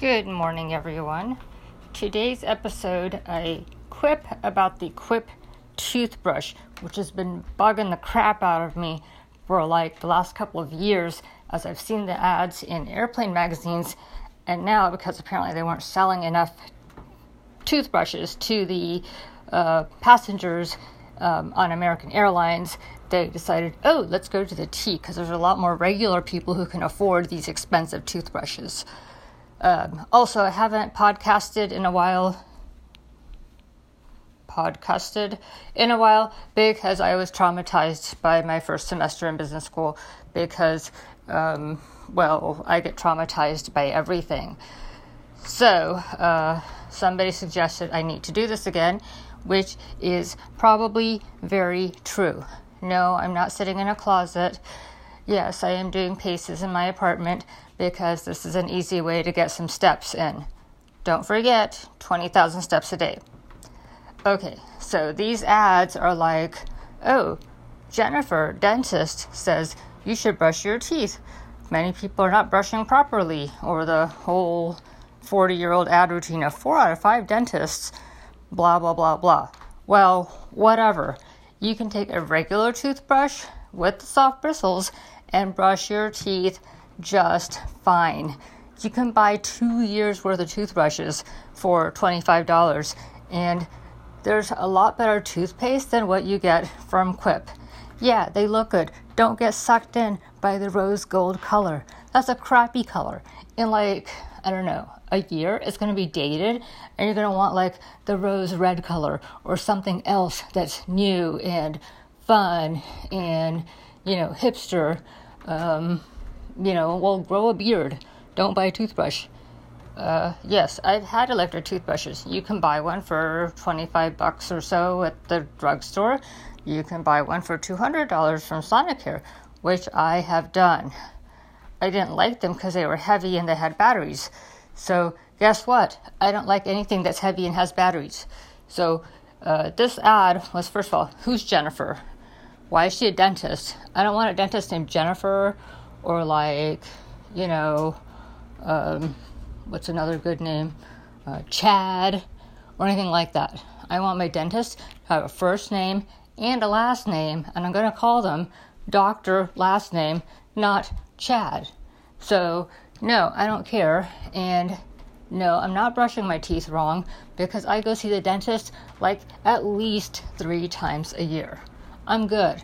Good morning, everyone. Today's episode, I quip about the Quip toothbrush, which has been bugging the crap out of me for like the last couple of years as I've seen the ads in airplane magazines, and now because apparently they weren't selling enough toothbrushes to the passengers on American Airlines, they decided, let's go to the T because there's a lot more regular people who can afford these expensive toothbrushes. Also, I haven't podcasted in a while because I was traumatized by my first semester in business school because, I get traumatized by everything. So, somebody suggested I need to do this again, which is probably very true. No, I'm not sitting in a closet. Yes, I am doing paces in my apartment because this is an easy way to get some steps in. Don't forget, 20,000 steps a day. Okay, so these ads are like, Jennifer, dentist, says you should brush your teeth. Many people are not brushing properly, or the whole 40-year-old ad routine of 4 out of 5 dentists, blah, blah, blah, blah. Well, whatever. You can take a regular toothbrush with the soft bristles and brush your teeth just fine. You can buy 2 years worth of toothbrushes for $25, and there's a lot better toothpaste than what you get from Quip. Yeah, they look good. Don't get sucked in by the rose gold color. That's a crappy color. In a year, it's going to be dated, and you're going to want the rose red color or something else that's new and fun and, hipster. Grow a beard. Don't buy a toothbrush. Yes, I've had electric toothbrushes. You can buy one for $25 or so at the drugstore. You can buy one for $200 from Sonicare, which I have done. I didn't like them because they were heavy and they had batteries. So guess what? I don't like anything that's heavy and has batteries. So this ad was, first of all, who's Jennifer? Why is she a dentist? I don't want a dentist named Jennifer or what's another good name? Chad or anything like that. I want my dentist to have a first name and a last name, and I'm going to call them Dr. Last Name, not Chad. So, no, I don't care. And no, I'm not brushing my teeth wrong because I go see the dentist at least 3 times a year. I'm good.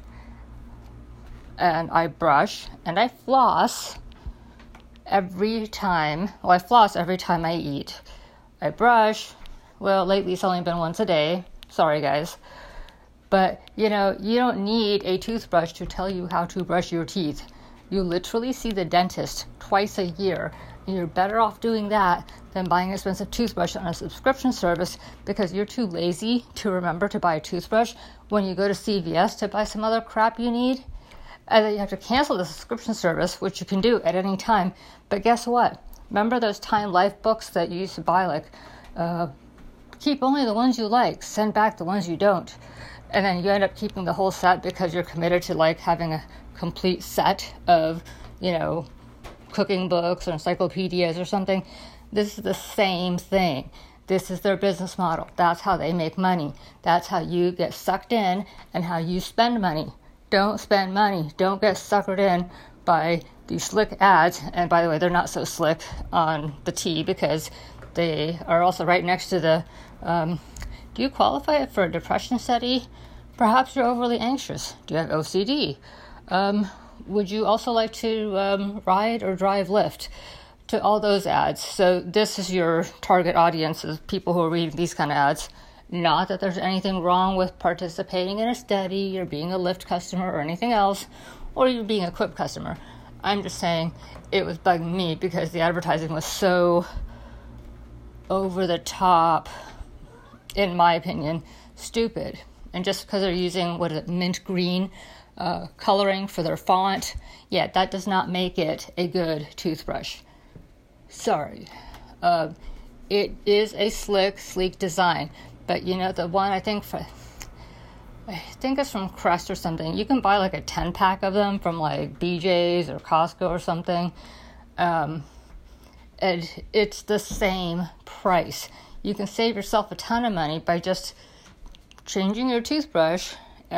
And I brush and I floss every time. Well, I floss every time I eat. I brush. Well, lately it's only been once a day. Sorry, guys. But, you don't need a toothbrush to tell you how to brush your teeth. You literally see the dentist twice a year. And you're better off doing that than buying an expensive toothbrush on a subscription service because you're too lazy to remember to buy a toothbrush when you go to CVS to buy some other crap you need. And then you have to cancel the subscription service, which you can do at any time. But guess what? Remember those Time Life books that you used to buy, keep only the ones you like, send back the ones you don't. And then you end up keeping the whole set because you're committed to having a complete set of, cooking books or encyclopedias or something. This is the same thing. This is their business model. That's how they make money. That's how you get sucked in and how you spend money. Don't spend money. Don't get suckered in by these slick ads. And by the way, they're not so slick on the T because they are also right next to the, do you qualify for a depression study? Perhaps you're overly anxious. Do you have OCD? Would you also like to ride or drive Lyft? To all those ads. So this is your target audience, is people who are reading these kind of ads. Not that there's anything wrong with participating in a study or being a Lyft customer or anything else, or even being a Quip customer. I'm just saying it was bugging me because the advertising was so over the top, in my opinion, stupid. And just because they're using, mint green coloring for their font, that does not make it a good toothbrush. Sorry. It is a sleek design. But, the one I think it's from Crest or something. You can buy a 10-pack of them from BJ's or Costco or something. and it's the same price. You can save yourself a ton of money by just changing your toothbrush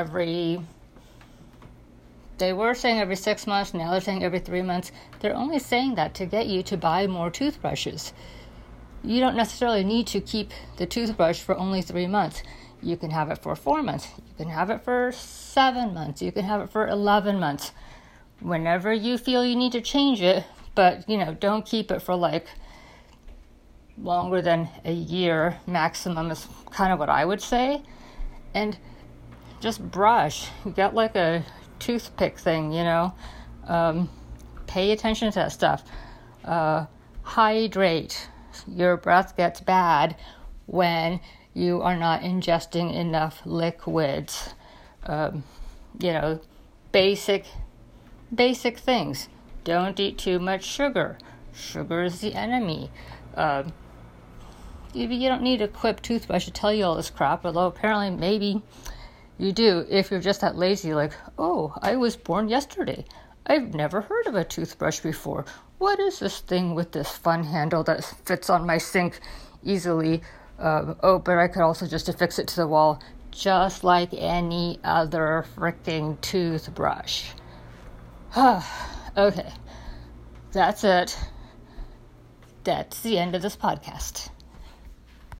they were saying every 6 months, now they're saying every 3 months. They're only saying that to get you to buy more toothbrushes. You don't necessarily need to keep the toothbrush for only 3 months. You can have it for 4 months. You can have it for 7 months. You can have it for 11 months. Whenever you feel you need to change it, but, don't keep it for longer than a year maximum is kind of what I would say. And just brush. You got a toothpick thing, pay attention to that stuff. Hydrate. Your breath gets bad when you are not ingesting enough liquids. Basic things. Don't eat too much sugar. Sugar is the enemy. You don't need a Quip toothbrush to tell you all this crap, although apparently maybe you do if you're just that lazy, I was born yesterday. I've never heard of a toothbrush before. What is this thing with this fun handle that fits on my sink easily? But I could also just affix it to the wall, just like any other freaking toothbrush. Okay, that's it. That's the end of this podcast.